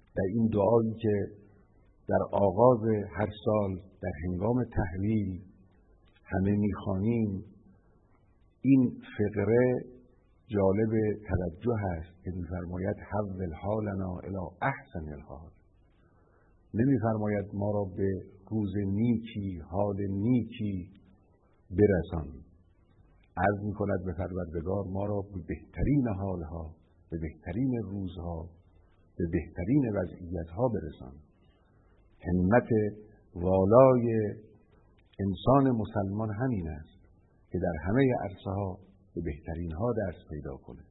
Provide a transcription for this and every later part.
در این دعایی که در آغاز هر سال در هنگام تحویل همه میخوانیم، این فقره جالب توجه است که می‌فرماید حول حالنا الی احسن الحال. نمی‌فرماید ما را به روز نیکی، حال نیکی برسان. عرض می‌کند به پروردگار ما را به بهترین حالها، به بهترین روزها، به بهترین وضعیتها برسان. همت والای انسان مسلمان همین است که در همه عرصه‌ها به بهترین ها دست پیدا کنه.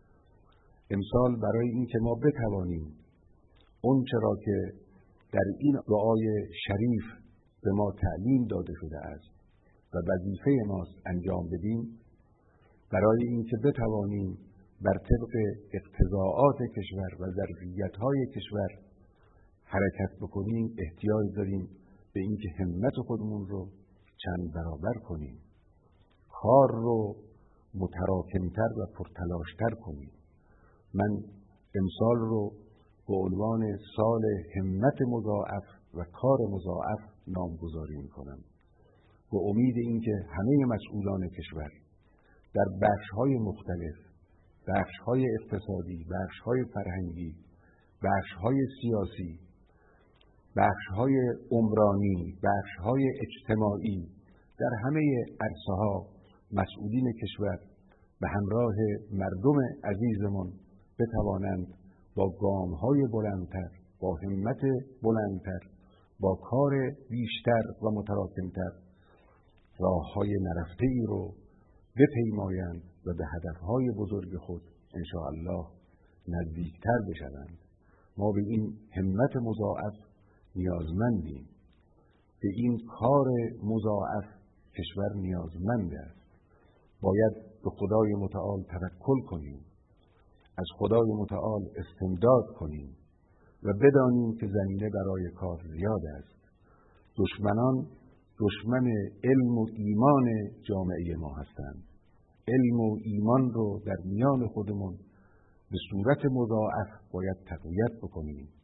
امسال برای این که ما بتوانیم اون چرا که در این دعای شریف به ما تعلیم داده شده است و وظیفه ماست انجام بدیم، برای این که بتوانیم بر طبق اقتضاعات کشور و ظرفیت‌های کشور حرکت بکنیم، احتیاج داریم به این که همت خودمون رو چند برابر کنیم، کار رو متراکمتر و پرتلاشتر کنیم. من امسال رو به عنوان سال همت مضاعف و کار مضاعف نامگذاری می‌کنم، به امید اینکه همه مسئولان کشور در بخش‌های مختلف، بخش‌های اقتصادی، بخش‌های فرهنگی، بخش‌های سیاسی، بخش‌های عمرانی، بخش‌های اجتماعی، در همه عرصه‌ها مسئولین کشور به همراه مردم عزیزمان بتوانند با گام‌های بلندتر، با همت بلندتر، با کار بیشتر و متراکمتر راه‌های نرفته‌ای رو بپیمایند و به هدف‌های بزرگ خود انشاءالله نزدیکتر بشوند. ما به این همت مضاعف نیازمندیم، به این کار مضاعف کشور نیازمند است. باید به خدای متعال توکل کنیم، از خدای متعال استمداد کنیم و بدانیم که زمینه برای کار زیاد است. دشمنان دشمن علم و ایمان جامعه ما هستند. علم و ایمان رو در میان خودمون به صورت مضاعف باید تقویت بکنیم.